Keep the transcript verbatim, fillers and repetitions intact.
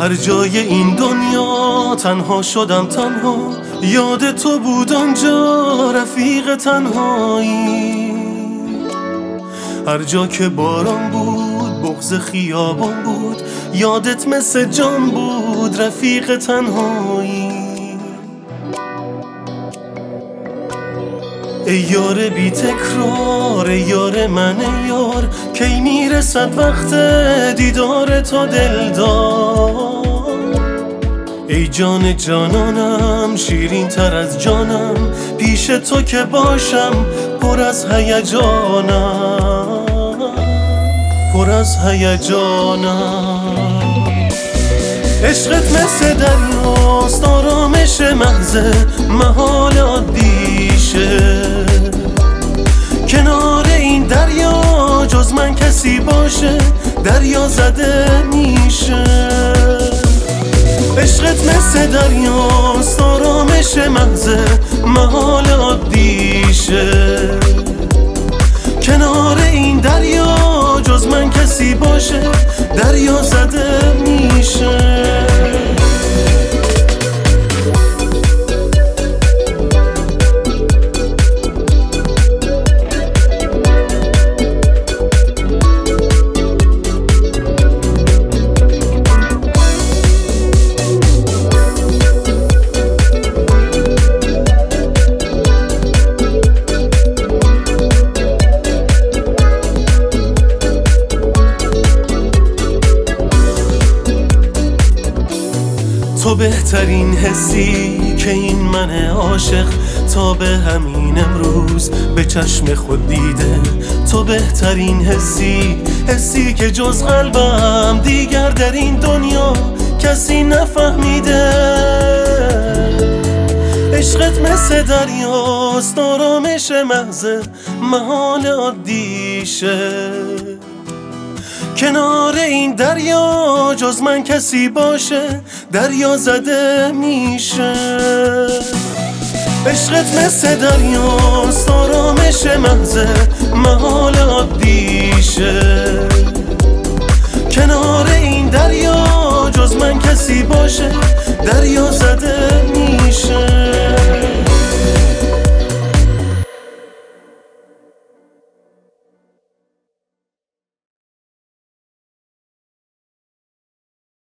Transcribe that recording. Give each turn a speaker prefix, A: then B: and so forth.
A: هر جای این دنیا تنها شدم تنها، یاد تو بود آنجا رفیق تنهایی. هر جا که باران بود بغض خیابان بود، یادت مثل جان بود رفیق تنهایی. ای یار بی تکرار، ای یار من ای یار، کی میرسد وقت دیدار تا دلدار. ای جان جانانم، شیرین تر از جانم، پیش تو که باشم پر از هیجانم، پر از هیجانم. عشقت مثل دریاست، آرامش محض محال عادیشه. کنار این دریا جز من کسی باشه، دریا زده میشه. عشقت مثل دریاست، آرامش محض محال عادیشه. کنار این دریا جز من کسی باشه، دریا زده میشه. تو بهترین حسی که این من عاشق تا به همین امروز به چشم خود دیده. تو بهترین حسی، حسی که جز قلبم دیگر در این دنیا کسی نفهمیده. عشقت مثل دریاست، آرامش محض محال عادیشه. کنار این دریا جز من کسی باشه، دریا زده میشه. عشقت مثل دریاست، آرامش محض محال عادیشه. کنار این دریا جز من کسی باشه، دریا زده میشه.